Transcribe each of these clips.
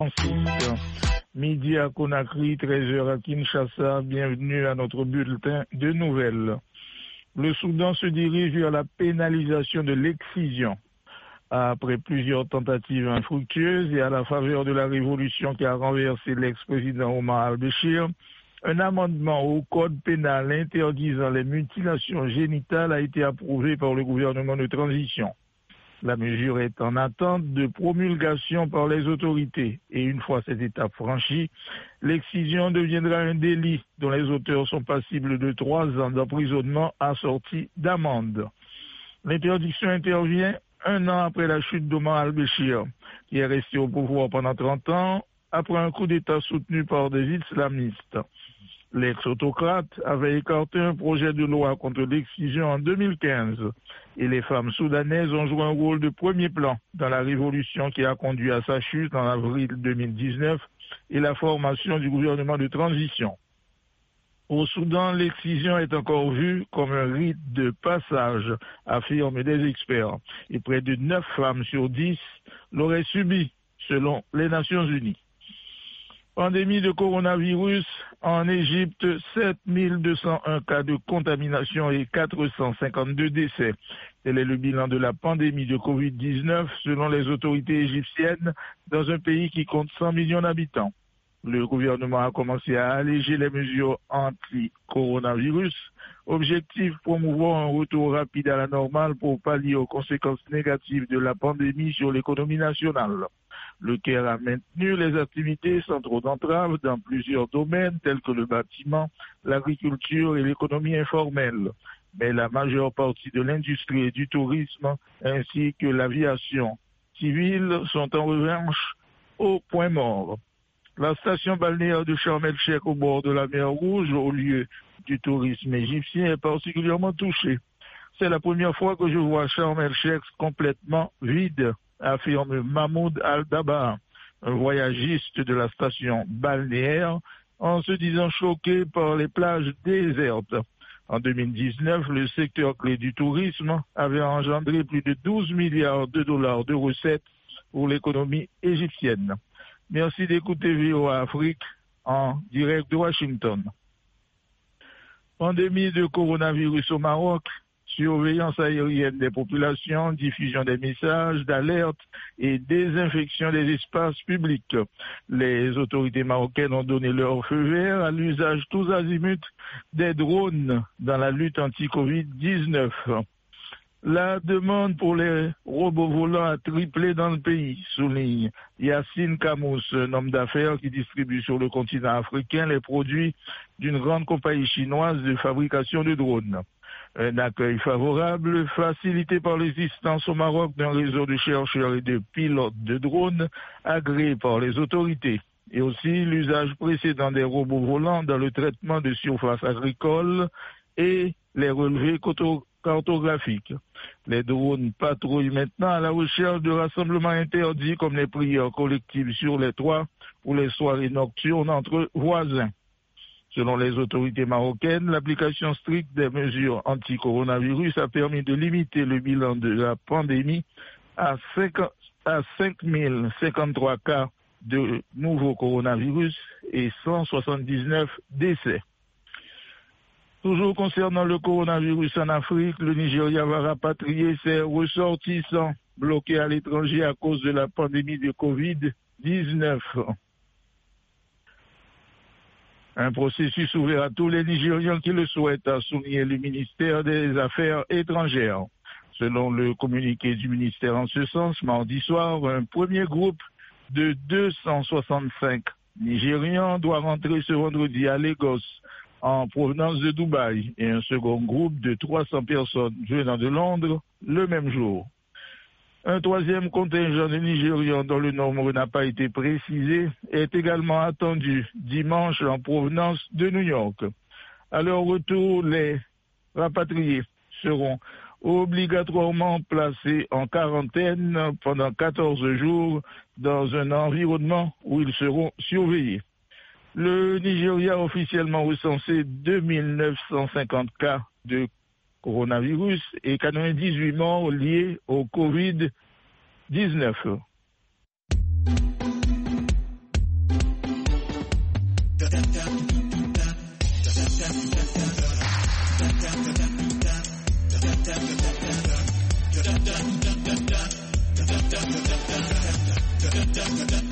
Midi à Conakry, 13h à Kinshasa. Bienvenue à notre bulletin de nouvelles. Le Soudan se dirige vers la pénalisation de l'excision. Après plusieurs tentatives infructueuses et à la faveur de la révolution qui a renversé l'ex-président Omar al-Béchir, un amendement au code pénal interdisant les mutilations génitales a été approuvé par le gouvernement de transition. La mesure est en attente de promulgation par les autorités et une fois cette étape franchie, l'excision deviendra un délit dont les auteurs sont passibles de 3 ans d'emprisonnement assorti d'amende. L'interdiction intervient 1 an après la chute d'Omar al-Béchir, qui est resté au pouvoir pendant 30 ans après un coup d'État soutenu par des islamistes. L'ex-autocrate avait écarté un projet de loi contre l'excision en 2015 et les femmes soudanaises ont joué un rôle de premier plan dans la révolution qui a conduit à sa chute en avril 2019 et la formation du gouvernement de transition. Au Soudan, l'excision est encore vue comme un rite de passage, affirment des experts, et près de 9 femmes sur 10 l'auraient subi, selon les Nations Unies. Pandémie de coronavirus, en Égypte, 7201 cas de contamination et 452 décès. Tel est le bilan de la pandémie de Covid-19 selon les autorités égyptiennes dans un pays qui compte 100 millions d'habitants. Le gouvernement a commencé à alléger les mesures anti-coronavirus. Objectif, promouvoir un retour rapide à la normale pour pallier aux conséquences négatives de la pandémie sur l'économie nationale. Le Caire a maintenu les activités sans trop d'entraves dans plusieurs domaines tels que le bâtiment, l'agriculture et l'économie informelle. Mais la majeure partie de l'industrie et du tourisme ainsi que l'aviation civile sont en revanche au point mort. La station balnéaire de Sharm el-Sheikh au bord de la mer Rouge, au lieu du tourisme égyptien, est particulièrement touchée. C'est la première fois que je vois Sharm el-Sheikh complètement vide, affirme Mahmoud Al-Daba, un voyagiste de la station balnéaire, en se disant choqué par les plages désertes. En 2019, le secteur clé du tourisme avait engendré plus de 12 milliards de dollars de recettes pour l'économie égyptienne. Merci d'écouter VOA Afrique en direct de Washington. Pandémie de coronavirus au Maroc, surveillance aérienne des populations, diffusion des messages d'alerte et désinfection des espaces publics. Les autorités marocaines ont donné leur feu vert à l'usage tous azimuts des drones dans la lutte anti-Covid-19. La demande pour les robots volants a triplé dans le pays, souligne Yassine Kamous, un homme d'affaires qui distribue sur le continent africain les produits d'une grande compagnie chinoise de fabrication de drones. Un accueil favorable, facilité par l'existence au Maroc d'un réseau de chercheurs et de pilotes de drones agréés par les autorités, et aussi l'usage précédent des robots volants dans le traitement de surfaces agricoles et les relevés cartographiques. Les drones patrouillent maintenant à la recherche de rassemblements interdits comme les prières collectives sur les toits ou les soirées nocturnes entre voisins. Selon les autorités marocaines, l'application stricte des mesures anti-coronavirus a permis de limiter le bilan de la pandémie à 5053 cas de nouveaux coronavirus et 179 décès. Toujours concernant le coronavirus en Afrique, le Nigeria va rapatrier ses ressortissants bloqués à l'étranger à cause de la pandémie de Covid-19. Un processus ouvert à tous les Nigérians qui le souhaitent, a souligné le ministère des Affaires étrangères. Selon le communiqué du ministère en ce sens, mardi soir, un premier groupe de 265 Nigérians doit rentrer ce vendredi à Lagos, en provenance de Dubaï, et un second groupe de 300 personnes venant de Londres le même jour. Un troisième contingent de Nigérians dont le nombre n'a pas été précisé est également attendu dimanche en provenance de New York. À leur retour, les rapatriés seront obligatoirement placés en quarantaine pendant 14 jours dans un environnement où ils seront surveillés. Le Nigeria a officiellement recensé 2950 cas de coronavirus et 98 morts liés au Covid-19.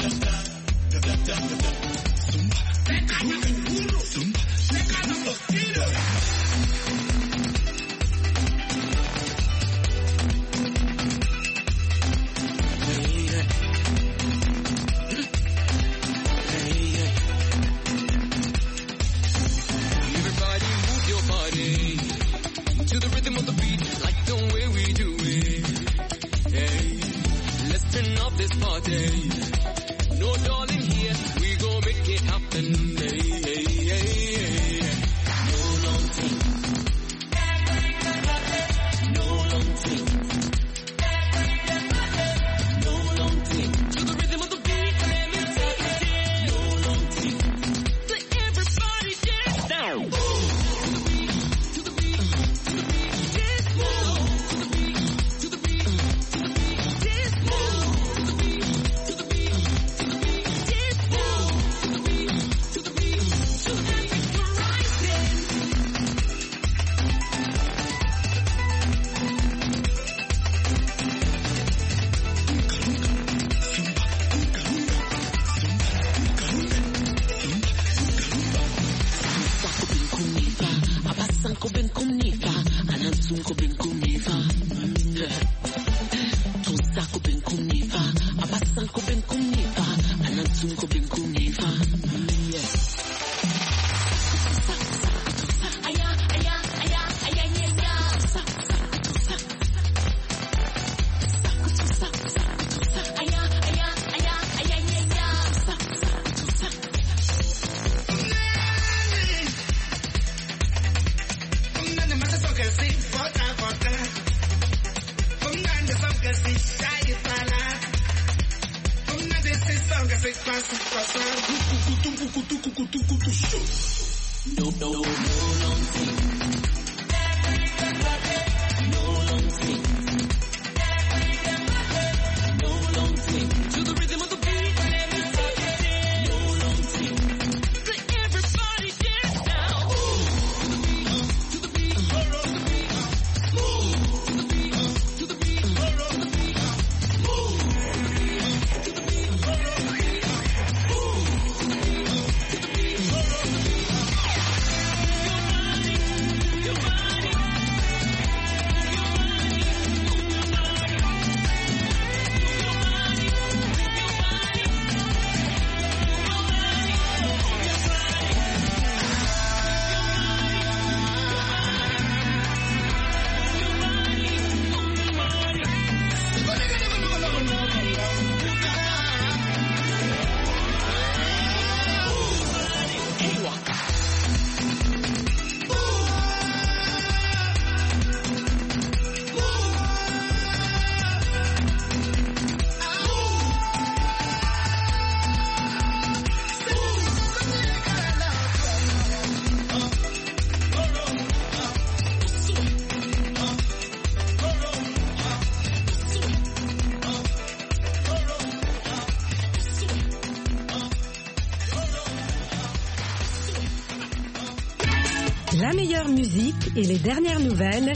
La meilleure musique et les dernières nouvelles,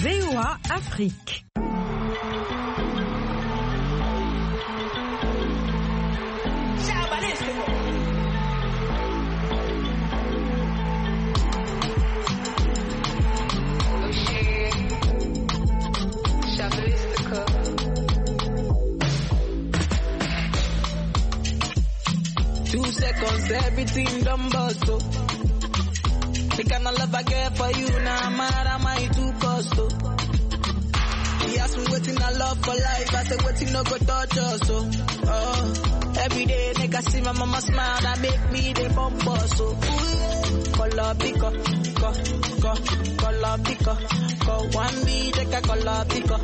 VOA Afrique. Everything done bust, oh. The kind of love I get for you, now I'm mad, am I too cost, oh. He asked me waiting I love for life, I said waiting no go touch us, oh. Every day, nigga see my mama smile, that make me the bump us, oh. Color pico, color pico, one B, take a color pico,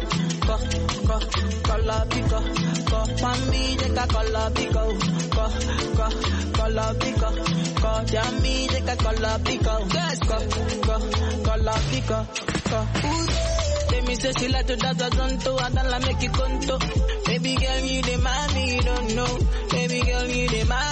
color pico, one B, take a color pico, color pico, Jamie, take a color pico, color pico, Let me say she like to dance a zonto, I don't like make it conto. Baby girl, you the man, you don't know. Baby girl, you the man.